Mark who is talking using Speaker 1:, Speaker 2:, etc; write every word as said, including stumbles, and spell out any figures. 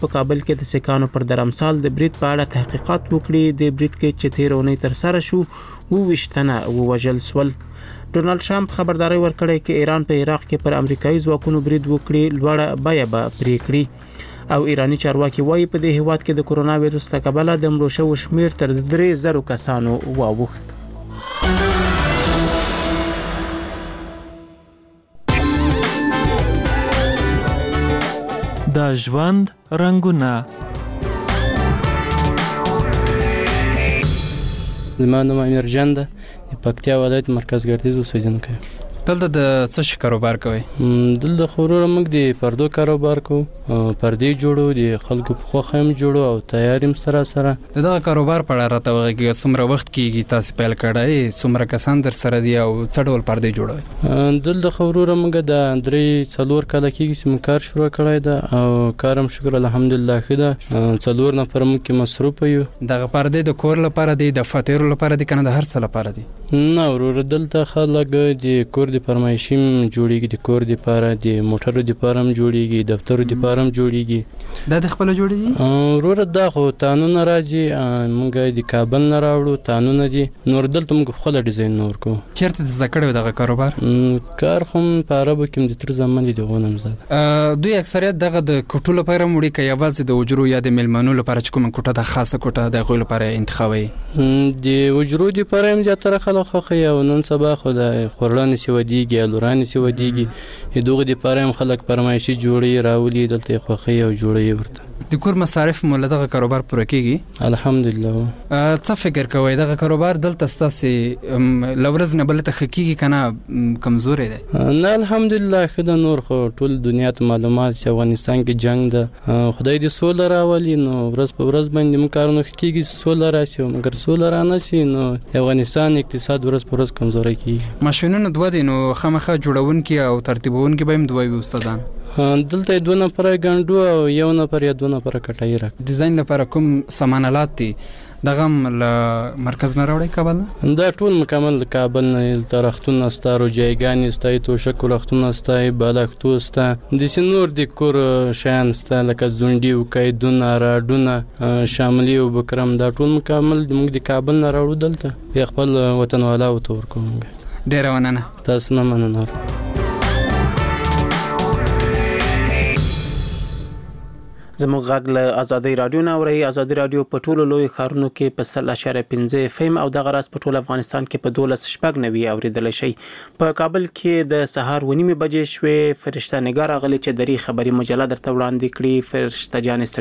Speaker 1: په کابل کې د سکانو پر درمسال د برید په اړه تحقیقات وکړي. د برید کې چې تیر اونۍ تر سره شو اوویشت تنه ووژل سول. ډونالد ټرمپ خبرداري ورکړې چې ایران په عراق کې پر امریکایي ځواکونو برید وکړي لوړه بیه به پرې کړي او ایرانی چارواکي وایي په دې هیواد کې د کورونا وایرس له کبله د مړو شوو شمیر تر درې زره کسانو واوښت.
Speaker 2: د ژوند رنګونه.
Speaker 3: زما نوم امیرجان ده، د پکتیا ولایت مرکز ګردیز اوسیدونکی.
Speaker 4: دلته د څه شي کاروبار کوي؟
Speaker 3: دلته خو وروره موږ د پردو کاروبار کوو، پردې جوړو، د خلکو په خوښه هم جوړو او تیار هم سره سره.
Speaker 4: د دغه کاروبار په اړه راته وغږیږه، څومره وخت کېږي تاسې پیل کړی، څومره کسان در سره دي او څه ډول پردې جوړوئ؟
Speaker 3: دلته خو وروره موږ د درې څلور کاله کېږي چې موږ کار شروع کړی ده او کار هم شکر الحمدلله ښه ده. څلور نفر موږ کې مصروفه یو.
Speaker 4: دغه پردې د کور لپاره دي، د فاتیرو لپاره دي که نه د هر څه لپاره دي؟
Speaker 3: نه وروره دلته خلک د کور د فرمایشي جوړیږي، د کور د پاره، د موټرو د پاره هم جوړیږي، دفترو د پاره هم جوړیږي.
Speaker 4: دا د خپل جوړیږي؟
Speaker 3: وروره دا خو تانونه راځي، موږ د کابل نه راوړو، تانونه دي. نور دلته موږ خپل ډیزاین نور کو.
Speaker 4: چیرته زده کړو دغه کاروبار؟
Speaker 3: کار خو په عربو کې د تر زمان دي دغه زده.
Speaker 4: دوی اکثریت دغه د کوټو لپاره مړي کوي، یوازې د اجرو یا د میلمنو لپاره چې کوم کوټه د خاصه کوټه د غوی لپاره انتخابوي؟
Speaker 3: د اجرو د لپاره هم زیاتره خلک خوښوي او نن سبا خو د خورلانې سیودیږي، الورانې سیودیږي، دغه د لپاره هم خلک فرمایشي جوړي راولي، دلته خوښوي او جوړوي ورته.
Speaker 4: د کور مصارف مو له دغه کاروبار پوره کېږي؟
Speaker 3: الحمدلله.
Speaker 4: څه فکر کوئ دغه کاروبار دلته ستاسې له ورځ نه بلې ته ښه کېږي که نه کمزوری دی؟
Speaker 3: نه الحمدلله ښه ده. نور خو ټول دنیا ته معلومات چې افغانستان کې جنګ ده، خدای دې سوله راولي، نو ورځ په ورځ باندې موږ کارونه ښه کېږي چې سوله راشي، مګر سوله را نه شي نو افغانستان اقتصاد ورځ په ورځ کمزوری کېږي.
Speaker 4: ماشینونه دوه دي نو خامخا جوړونکي او ترتیبونکي به هم دوه وي استادان؟
Speaker 3: دلته دوه نفره ګنډو او یو نفر یا دوه نفره کټایي راک.
Speaker 4: ډیزاین لپاره کوم سامان آلات دي دغه هم له مرکز نه راوړئ کابل نه؟
Speaker 3: دا ټول مکمل د کابل نه دلته رختونه سته، روجایګانې سته، توشکو رختونه سته، بالښتو سته، داسې نور د کور شیان سته لکه زونډي او قیدونه، راډونه، شاملي او بکرم، دا ټول مکمل موږ د کابل نه راوړو دلته یا خپل وطنوالاو ته ورکوو.
Speaker 4: ډېره مننه.
Speaker 3: تاسو نه مننه.
Speaker 1: زموږ غږ له ازادي رادیو نه اورئ. ازادي رادیو په ټولو لوی ښارونو کې په سل اشاریه پنځه اف ام او دغه راز په ټول افغانستان کې په دولس شپږ نوي اوریدلی شئ. په کابل کې د سهار ونیمې بجې شوې. فرشته نګار غلي چې دری خبري مجله درته وړاندې کړي. فرشته جان